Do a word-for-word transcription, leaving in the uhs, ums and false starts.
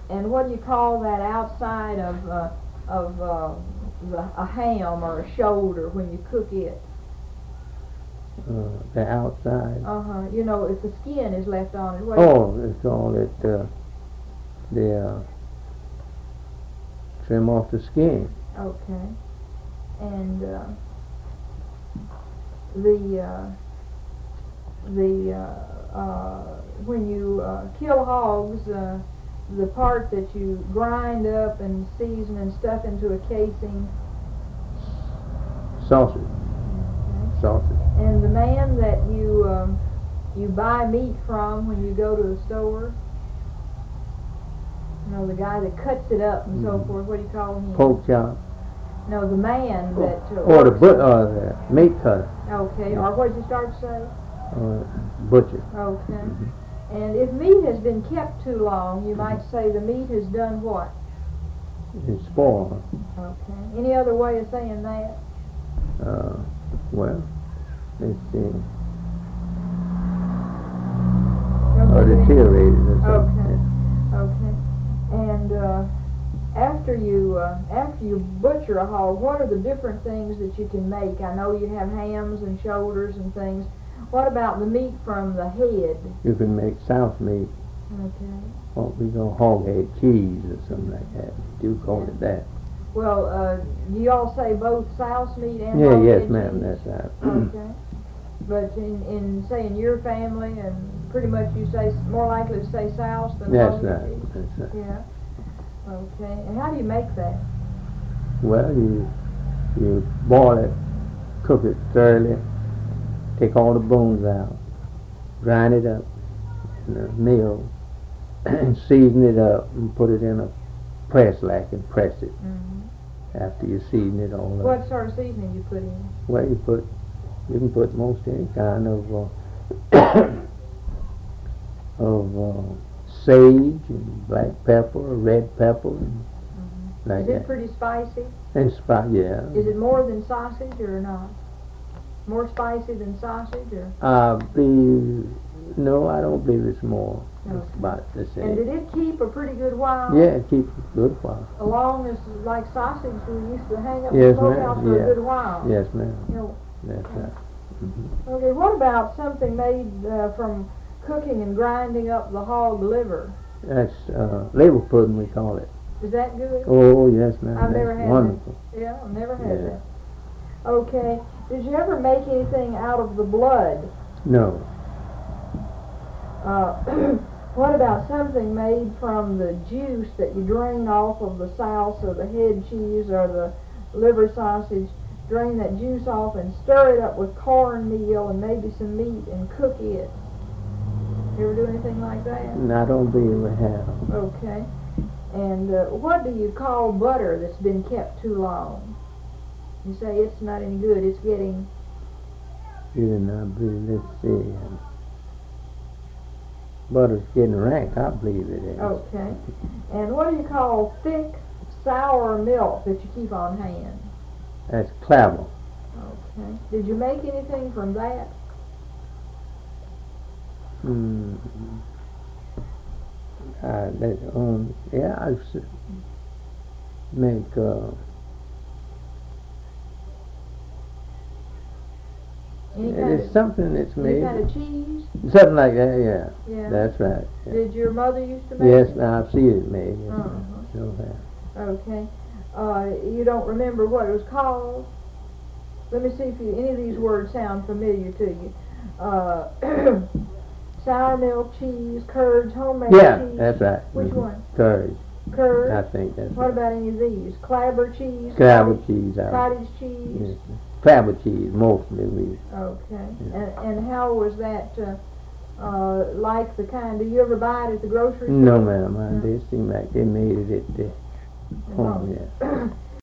And what do you call that outside of uh, of uh, the, a ham or a shoulder when you cook it? Uh, the outside. Uh huh. You know, if the skin is left on it. What Oh, it's all it. Uh, the uh, trim off the skin. Okay. And uh, the uh, the uh, uh, when you uh, kill hogs, uh, the part that you grind up and season and stuff into a casing. Sausage. Okay. Sausage. And the man that you um, you buy meat from when you go to the store, you know, the guy that cuts it up and Mm-hmm. so forth. What do you call him? Pork chop. No, the man Oh, that. Uh, or the works but it. uh, the meat cutter. Okay. Or what did you start to say? Uh, butcher. Okay. Mm-hmm. And if meat has been kept too long, you might say the meat has done what? It's spoiled. Okay. Any other way of saying that? Uh, well, let's see. Or deteriorated or something. Okay. Okay. And uh, after you uh, after you butcher a hog, what are the different things that you can make? I know you have hams and shoulders and things. What about the meat from the head? You can make souse meat. Okay. What we call hog head cheese or something like that. You call it that. Well, uh, do you all say both souse meat and Yeah, hog yes, head ma'am. cheese? That's right. Okay. But in, in say in your family, and pretty much you say more likely to say souse than That's hog head right. cheese? That's right. Yeah. Okay. And how do you make that? Well, you you boil it, cook it thoroughly, take all the bones out, grind it up in a mill, and season it up and put it in a press rack and press it. Mm-hmm. After you season it all up. What sort of seasoning you put in? Well, you put you can put most any kind of uh, of uh, sage and black pepper, red pepper, and Mm-hmm. like Is it that. pretty spicy? And spice, yeah. Is it more than sausage or not? More spicy than sausage or? I believe, no, I don't believe it's more. It's Okay. about the And same. did it keep a pretty good while? Yeah, it keeps a good while. Along as like sausage, we used to hang up in Yes, the smokehouse ma'am, for yeah. a good while. Yes, ma'am. You know, That's right. Mm-hmm. okay, what about something made uh, from cooking and grinding up the hog liver? That's uh, liver pudding, we call it. Is that good? Oh, yes, ma'am. I've That's never had wonderful. that. Yeah, I've never had Yeah. that. Okay, did you ever make anything out of the blood? No. Uh, what about something made from the juice that you drain off of the souse or the head cheese or the liver sausage? Drain that juice off and stir it up with cornmeal and maybe some meat and cook it. You ever do anything like that? And I don't believe we have. Okay. And uh, what do you call butter that's been kept too long? You say it's not any good. It's getting... You did not believe, let's see. um, Butter's getting rank, I believe it is. Okay. And what do you call thick, sour milk that you keep on hand? That's clavel. Okay. Did you make anything from that? Mm. Uh, that, um, yeah, I s- make, uh, Any kind it's of, something that's any made, kind of cheese? something like that, yeah. Yeah. That's right. Yeah. Did your mother used to make Yes, it? now I've seen it made. Yes, Uh-huh. ma'am. Sure have. Okay. Uh, you don't remember what it was called? Let me see if you, any of these words sound familiar to you. Uh, sour milk, cheese, curds, homemade Yeah, cheese. that's right. Which Mhm. one? Courage, Curd. I think that's What right. about any of these? Clabber cheese? Clabber cottage- cheese, I Cottage cheese? yes. Clabber cheese, mostly we. Okay. Yeah. And, and how was that, uh, uh, like the kind, do you ever buy it at the grocery store? No, ma'am, I, No. they seem like they made it at the home, yeah.